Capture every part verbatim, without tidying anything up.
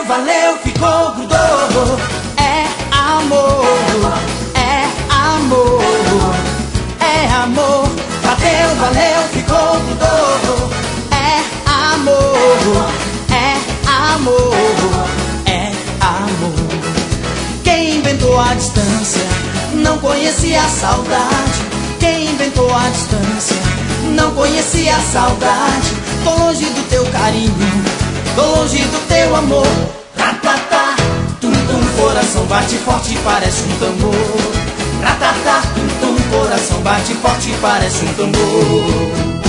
Bateu, valeu, ficou, grudou. É amor, é amor, é amor. Bateu, valeu, ficou, grudou. É amor, é amor, é amor. Quem inventou a distância não conhecia a saudade. Quem inventou a distância não conhecia a saudade. Tô longe do teu carinho, tô longe do teu amor. Ratatá, tum tum, coração bate forte, parece um tambor. Ratatá, tum tum, coração bate forte, parece um tambor.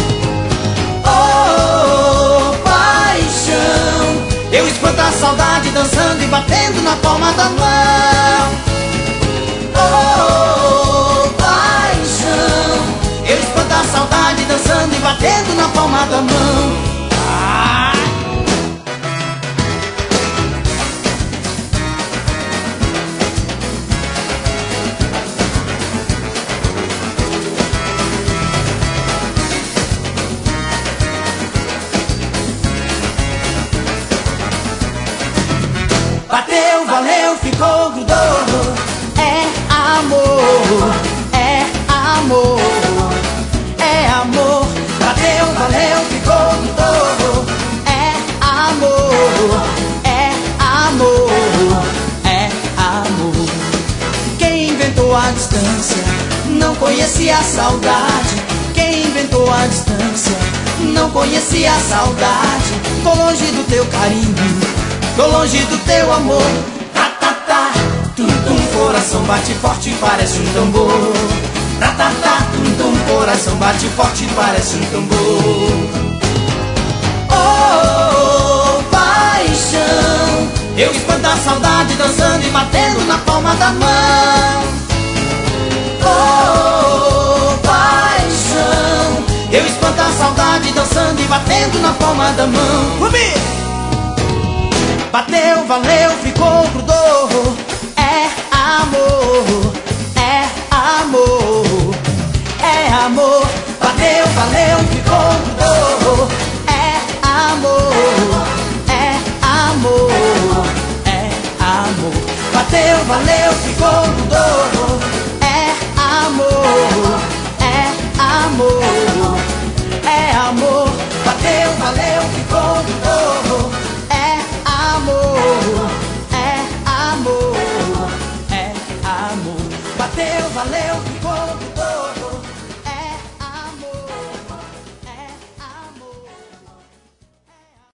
Oh, paixão, eu espanto a saudade dançando e batendo na palma da mão. Oh, paixão, eu espanto a saudade dançando e batendo na palma da mão. Ah! Bateu, valeu, ficou, grudou. É amor, é amor, é amor. Bateu, valeu, ficou, grudou. É amor, é amor, é amor. Quem inventou a distância não conhecia a saudade. Quem inventou a distância não conhecia a saudade. Tô longe do teu carinho, tô longe do teu amor. Ratatá, tum tum, coração bate forte, parece um tambor. Ratatá, tum tum, coração bate forte, parece um tambor. Oh, paixão, eu espanto a saudade dançando e batendo na palma da mão. Oh, paixão, eu espanto a saudade dançando e batendo na palma da mão. Rubi! Bateu, valeu, ficou, grudou. É amor, é amor, é amor. Bateu, valeu, ficou, grudou. É amor, é amor, é amor. Bateu, valeu, ficou, grudou. É amor, é amor, é amor. Bateu, valeu, ficou, grudou. É amor, é amor, é amor. Bateu, valeu, ficou.